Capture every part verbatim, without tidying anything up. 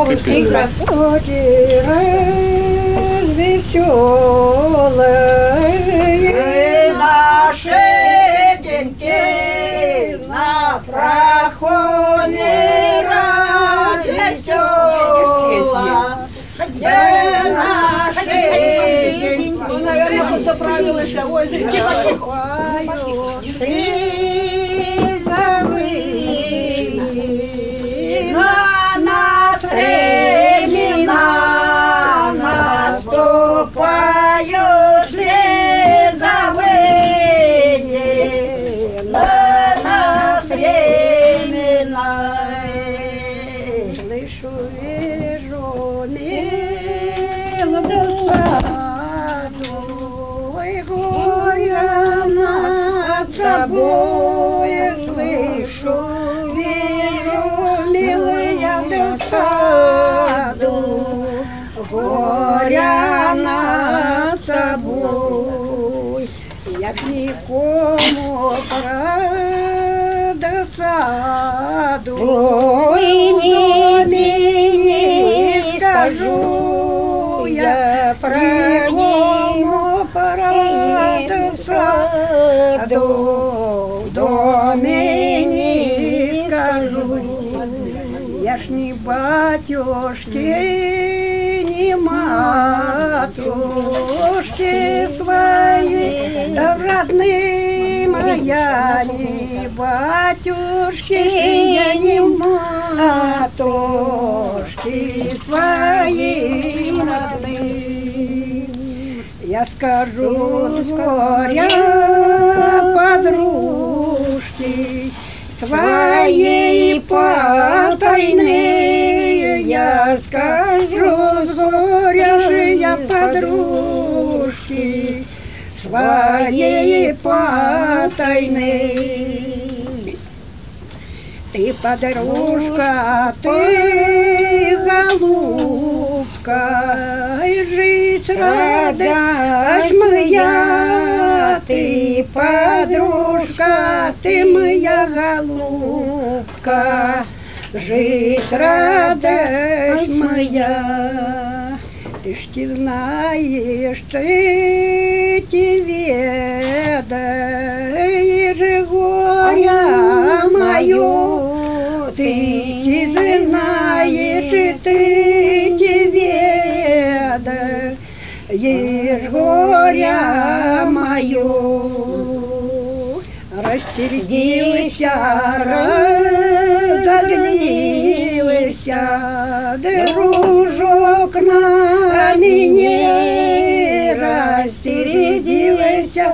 Игра. Веселые наши деньки на проходе весело. Где наши деньки? Ну, наверное, тут заправилась, а ой, наступают слезовые на нас времена. слышу, вижу, милую саду, и горя над собой слышу, вижу, милая саду, горя над собой, я к никому про досаду не скажу, я про никому про досаду в доме не скажу, я ж не батюшки, не матушки своей родным, я не батюшки, я не матушки своей родным. Я скажу скоро подружки своей потайной, я скажу зоря я подружки своей потайной. Ты, подружка, ты, голубка, и жить радость моя. Ты, подружка, ты моя голубка, жить радость моя. Ты ж ты знаешь, ты те ведаешь горя мою, ты не знаешь, ты те ведаешь горя мою. Растердился, разоглился, дружок на меня, растердился,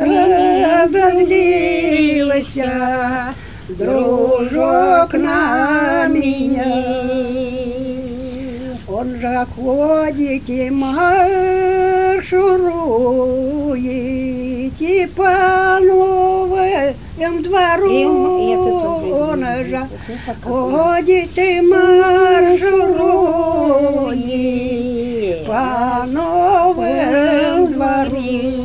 разоглился, дружок на меня. Он же ходит и марширует и по новым двору. Он же ходит и марширует по новым двору.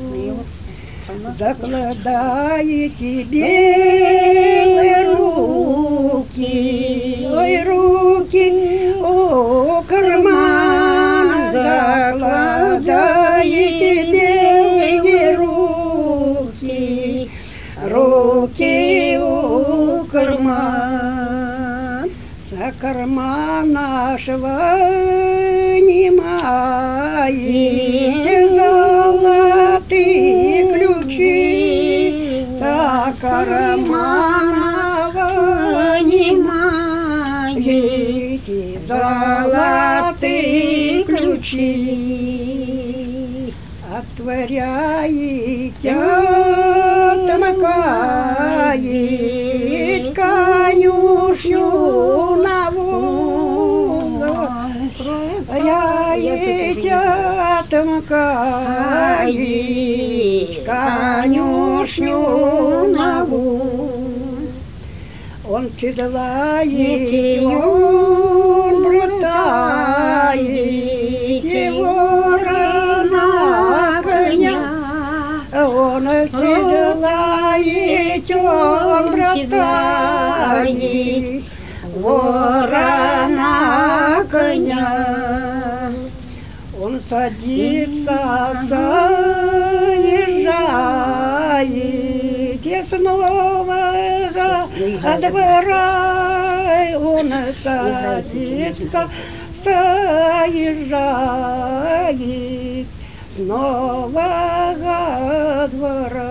Закладаете белые руки, ой, руки, о, карман, закладаете белые руки, руки у карман, за карман нашего не маете золотые ключи, за карманова не маете золотые ключи. Отворяете, отмыкает конюшню на вон, отворяете, отмыкает конюшню на вон. Он седлает, он брутает, ворона коня, он седлает, он брутает, ворона коня. Он садится, заезжает, и снова от двора он садится, заезжает, снова от двора.